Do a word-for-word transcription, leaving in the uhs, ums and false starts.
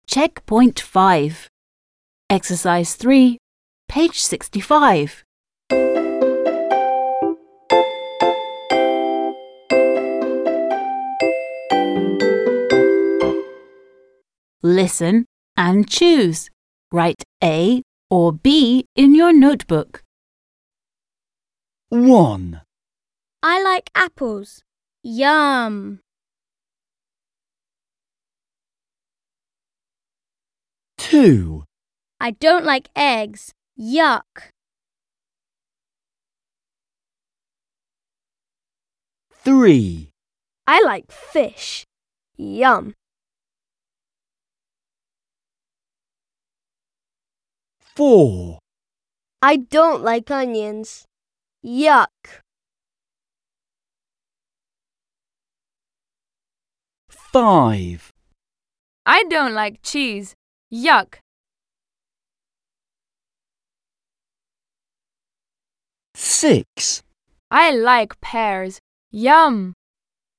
Checkpoint five. Exercise three, page sixty-five. Listen and choose. Write A or B in your notebook. one, I like apples. Yum. two, I don't like eggs. Yuck. three, I like fish. Yum. four, I don't like onions. Yuck. five, I don't like cheese. Yuck. six, I like pears. Yum.